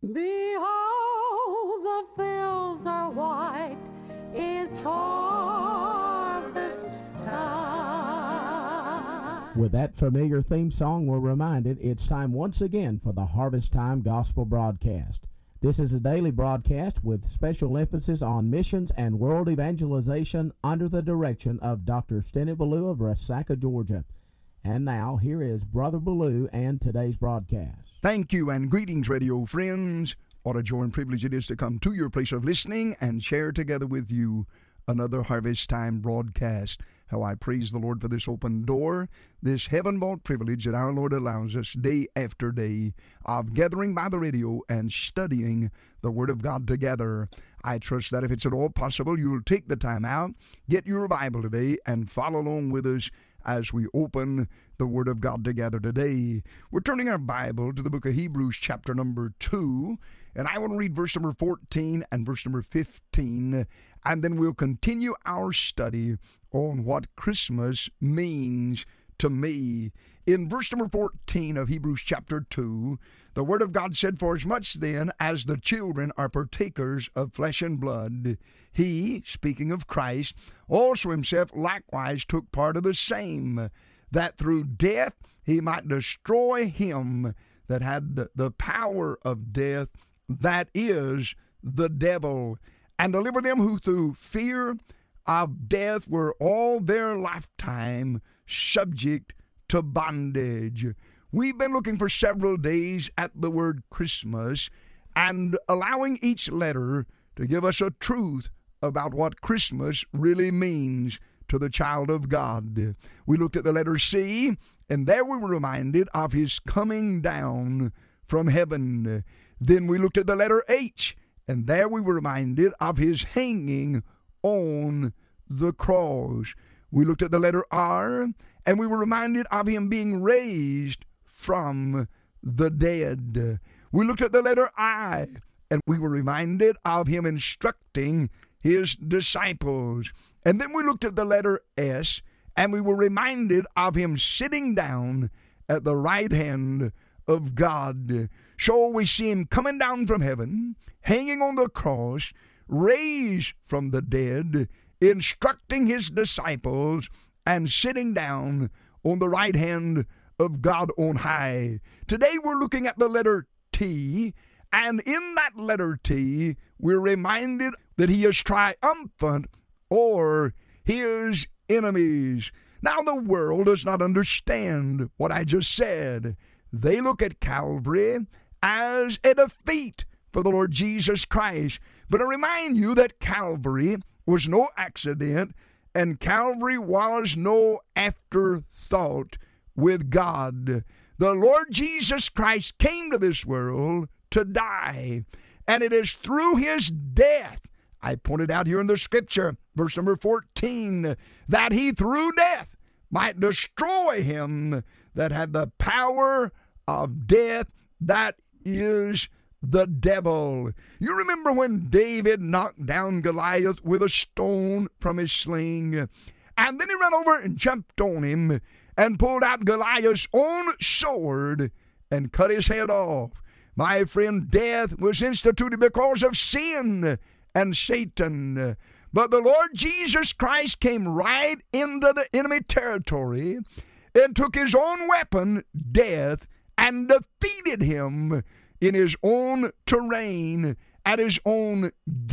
Behold, the fields are white, it's harvest time. With that familiar theme song, we're reminded it's time once again for the Harvest Time Gospel Broadcast. This is a daily broadcast with special emphasis on missions and world evangelization under the direction of Dr. Stennett Ballou of Resaca, Georgia. And now, here is Brother Ballou and today's broadcast. Thank you and greetings, radio friends. What a joy and privilege it is to come to your place of listening and share together with you another Harvest Time broadcast. How I praise the Lord for this open door, this heaven-bought privilege that our Lord allows us day after day of gathering by the radio and studying the Word of God together. I trust that if it's at all possible, you'll take the time out, get your Bible today, and follow along with us as we open the Word of God together today. We're turning our Bible to the book of Hebrews, chapter number 2, and I want to read verse number 14 and verse number 15, and then we'll continue our study on what Christmas means to me. In verse number 14 of Hebrews chapter 2, the Word of God said, "For as much then as the children are partakers of flesh and blood, he," speaking of Christ, "also himself likewise took part of the same, that through death he might destroy him that had the power of death, that is, the devil, and deliver them who through fear of death were all their lifetime subject to bondage." We've been looking for several days at the word Christmas and allowing each letter to give us a truth about what Christmas really means to the child of God. We looked at the letter C, and there we were reminded of his coming down from heaven. Then we looked at the letter H, and there we were reminded of his hanging on the cross. We looked at the letter R, and we were reminded of him being raised from the dead. We looked at the letter I, and we were reminded of him instructing his disciples. And then we looked at the letter S, and we were reminded of him sitting down at the right hand of God. So we see him coming down from heaven, hanging on the cross, raised from the dead, instructing his disciples, and sitting down on the right hand of God on high. Today we're looking at the letter T, and in that letter T, we're reminded that he is triumphant over his enemies. Now the world does not understand what I just said. They look at Calvary as a defeat for the Lord Jesus Christ. But I remind you that Calvary was no accident, and Calvary was no afterthought with God. The Lord Jesus Christ came to this world to die, and it is through his death, I pointed out here in the scripture, verse number 14, that he through death might destroy him that had the power of death, that is the devil. You remember when David knocked down Goliath with a stone from his sling, and then he ran over and jumped on him and pulled out Goliath's own sword and cut his head off. My friend, death was instituted because of sin and Satan. But the Lord Jesus Christ came right into the enemy territory and took his own weapon, death, and defeated him in his own terrain, at his own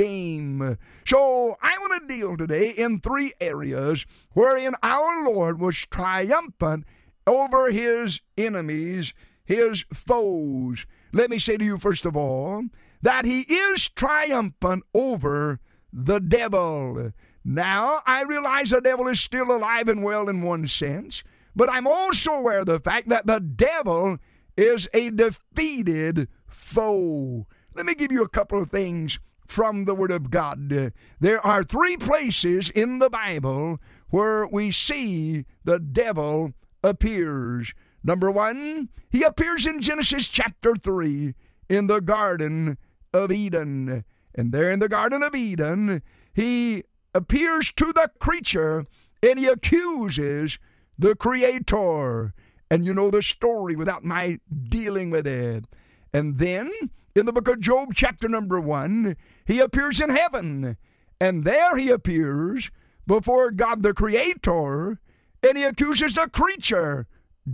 game. So I want to deal today in three areas wherein our Lord was triumphant over his enemies, his foes. Let me say to you first of all that he is triumphant over the devil. Now, I realize the devil is still alive and well in one sense, but I'm also aware of the fact that the devil is a defeated foe. Let me give you a couple of things from the Word of God. There are three places in the Bible where we see the devil appears. Number one, he appears in Genesis chapter 3 in the Garden of Eden. And there in the Garden of Eden, he appears to the creature and he accuses the Creator. And you know the story without my dealing with it. And then in the book of Job, chapter number 1, he appears in heaven. And there he appears before God the Creator, and he accuses the creature,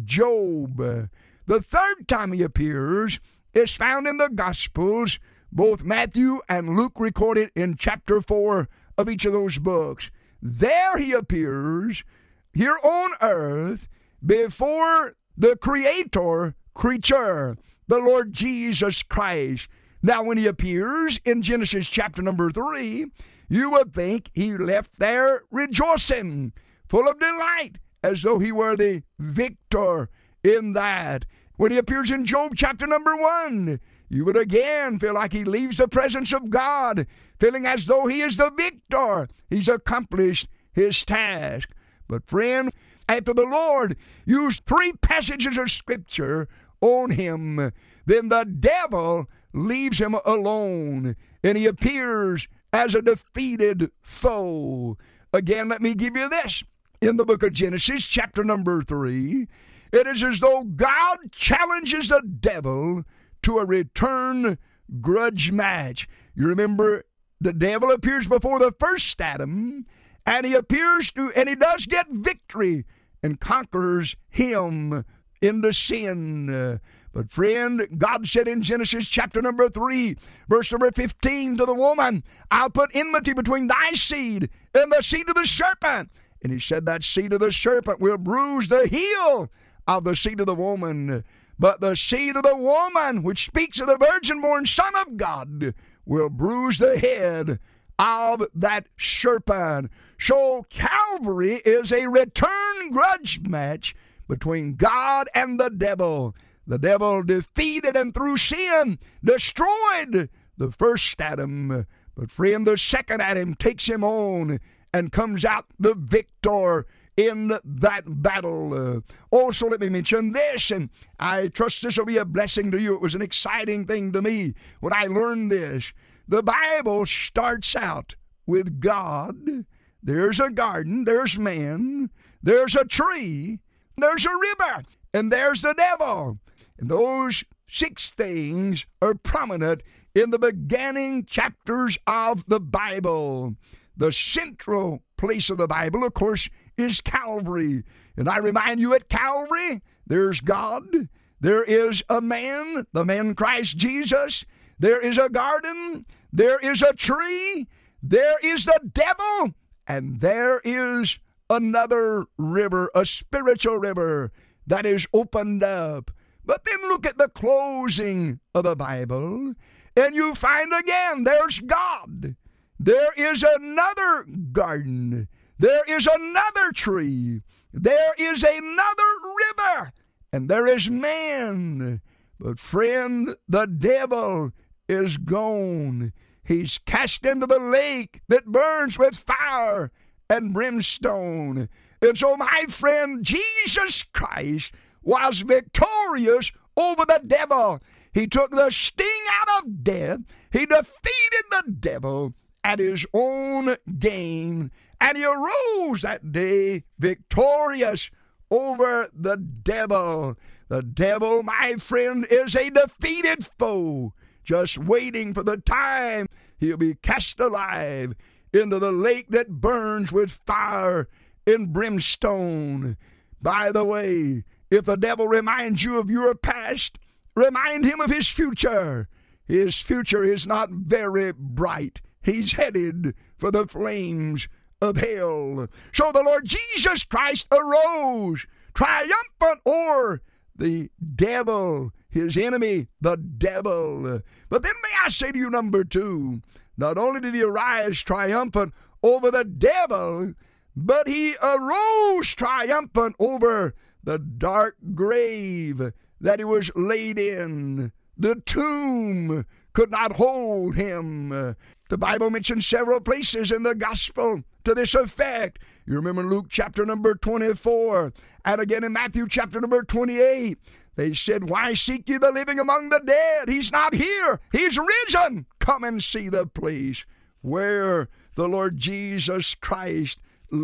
Job. The third time he appears is found in the Gospels. Both Matthew and Luke record it in chapter 4 of each of those books. There he appears here on earth before the Creator, creature, the Lord Jesus Christ. Now, when he appears in Genesis chapter number 3, you would think he left there rejoicing, full of delight, as though he were the victor in that. When he appears in Job chapter number 1, you would again feel like he leaves the presence of God, feeling as though he is the victor. He's accomplished his task. But friend, after the Lord used 3 passages of Scripture on him, then the devil leaves him alone, and he appears as a defeated foe. Again, let me give you this. In the book of Genesis, chapter number 3, it is as though God challenges the devil to a return grudge match. You remember, the devil appears before the first Adam, and he does get victory and conquers him into sin. But friend, God said in Genesis chapter number 3, verse number 15 to the woman, I'll put enmity between thy seed and the seed of the serpent. And he said that seed of the serpent will bruise the heel of the seed of the woman. But the seed of the woman, which speaks of the virgin-born Son of God, will bruise the head of that serpent. So Calvary is a return grudge match between God and the devil. The devil defeated and through sin destroyed the first Adam. But friend, the second Adam takes him on and comes out the victor in that battle. Also, let me mention this, and I trust this will be a blessing to you. It was an exciting thing to me when I learned this. The Bible starts out with God. There's a garden, there's man, there's a tree, there's a river, and there's the devil. And those 6 things are prominent in the beginning chapters of the Bible. The central place of the Bible, of course, is Calvary. And I remind you, at Calvary, there's God, there is a man, the man Christ Jesus, there is a garden, there is a tree, there is the devil, and there is another river, a spiritual river that is opened up. But then look at the closing of the Bible, and you find again there's God. There is another garden. There is another tree. There is another river. And there is man. But friend, the devil is gone. He's cast into the lake that burns with fire and brimstone. And so, my friend, Jesus Christ was victorious over the devil. He took the sting out of death. He defeated the devil at his own game, and he arose that day victorious over the devil. The devil, my friend, is a defeated foe, just waiting for the time he'll be cast alive into the lake that burns with fire and brimstone. By the way, if the devil reminds you of your past, remind him of his future. His future is not very bright. He's headed for the flames of hell. So the Lord Jesus Christ arose, triumphant o'er the devil, his enemy, the devil. But then may I say to you, number 2, not only did he arise triumphant over the devil, but he arose triumphant over the dark grave that he was laid in. The tomb could not hold him. The Bible mentions several places in the gospel to this effect. You remember Luke chapter number 24, and again in Matthew chapter number 28. They said, why seek ye the living among the dead? He's not here. He's risen. Come and see the place where the Lord Jesus Christ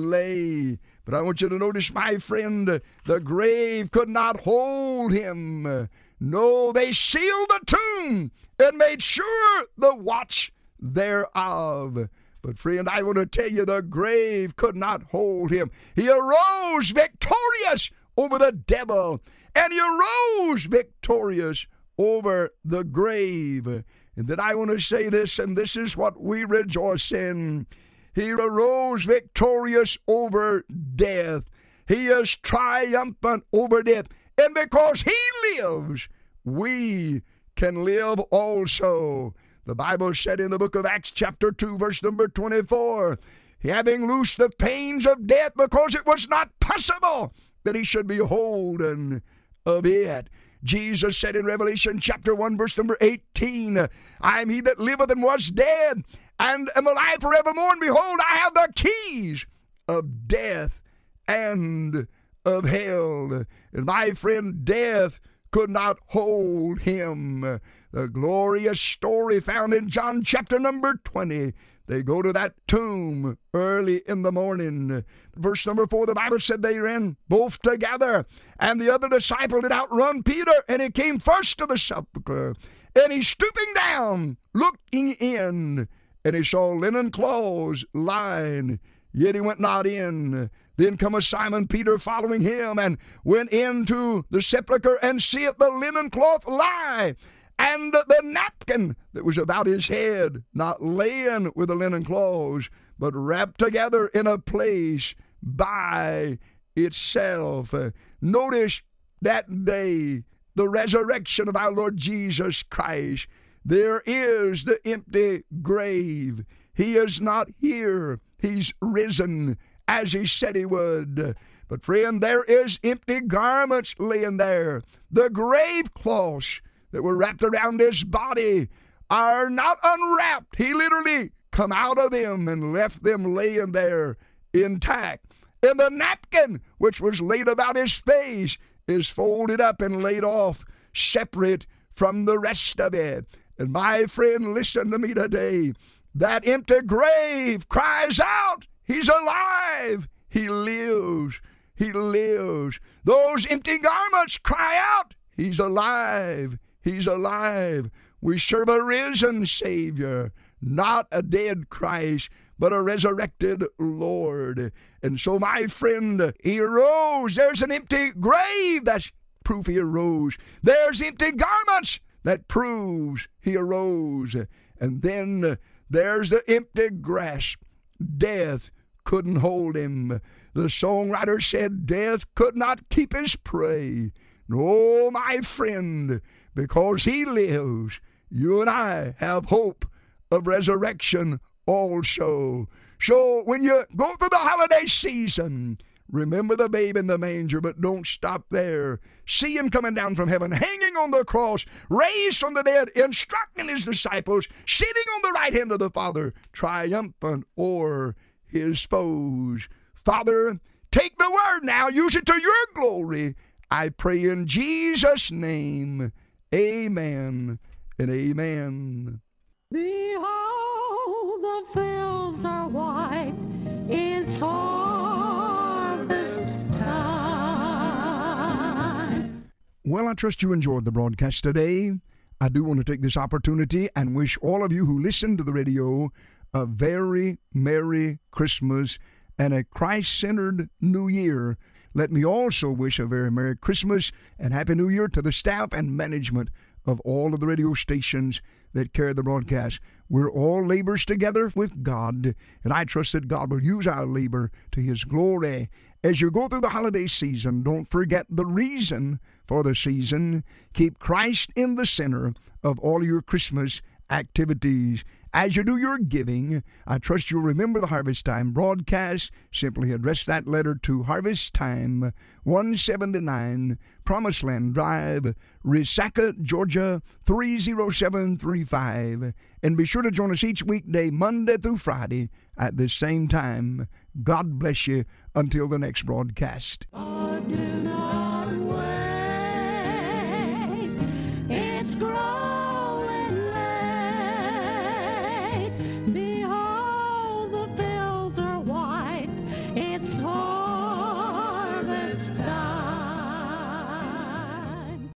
lay. But I want you to notice, my friend, the grave could not hold him. No, they sealed the tomb and made sure the watch thereof. But friend, I want to tell you, the grave could not hold him. He arose victorious over the devil, and he arose victorious over the grave. And then I want to say this, and this is what we rejoice in. He arose victorious over death. He is triumphant over death. And because he lives, we can live also. The Bible said in the book of Acts chapter 2, verse number 24, having loosed the pains of death, because it was not possible that he should be holden of it. Jesus said in Revelation chapter 1, verse number 18, I am he that liveth and was dead, and am alive forevermore, and behold, I have the keys of death and of hell. And my friend, death could not hold him. The glorious story found in John chapter number 20. They go to that tomb early in the morning. Verse number 4, the Bible said they ran both together, and the other disciple did outrun Peter, and he came first to the sepulchre. And he, stooping down, looking in, and he saw linen clothes lying, yet he went not in. Then cometh Simon Peter following him, and went into the sepulchre, and seeth the linen cloth lie, and the napkin that was about his head, not laying with the linen clothes, but wrapped together in a place by itself. Notice that day, the resurrection of our Lord Jesus Christ. There is the empty grave. He is not here. He's risen, as he said he would. But friend, there is empty garments laying there. The grave cloths that were wrapped around his body are not unwrapped. He literally come out of them and left them laying there intact. And the napkin which was laid about his face is folded up and laid off, separate from the rest of it. And my friend, listen to me today. That empty grave cries out, he's alive. He lives. He lives. Those empty garments cry out, he's alive. He's alive. We serve a risen Savior, not a dead Christ, but a resurrected Lord. And so, my friend, he arose. There's an empty grave. That's proof he arose. There's empty garments. That proves he arose. And then there's the empty grasp. Death couldn't hold him. The songwriter said death could not keep his prey. No, my friend, because he lives, you and I have hope of resurrection also. So when you go through the holiday season, remember the babe in the manger, but don't stop there. See him coming down from heaven, hanging on the cross, raised from the dead, instructing his disciples, sitting on the right hand of the Father, triumphant o'er his foes. Father, take the word now, use it to your glory. I pray in Jesus' name. Amen and amen. Behold, the fields are white, it's harvest time. Well, I trust you enjoyed the broadcast today. I do want to take this opportunity and wish all of you who listen to the radio a very Merry Christmas and a Christ-centered New Year. Let me also wish a very Merry Christmas and Happy New Year to the staff and management of all of the radio stations that carry the broadcast. We're all laborers together with God, and I trust that God will use our labor to His glory. As you go through the holiday season, don't forget the reason for the season. Keep Christ in the center of all your Christmas activities. As you do your giving, I trust you'll remember the Harvest Time broadcast. Simply address that letter to Harvest Time, 179 Promised Land Drive, Resaca, Georgia, 30735. And be sure to join us each weekday, Monday through Friday, at the same time. God bless you until the next broadcast. I do not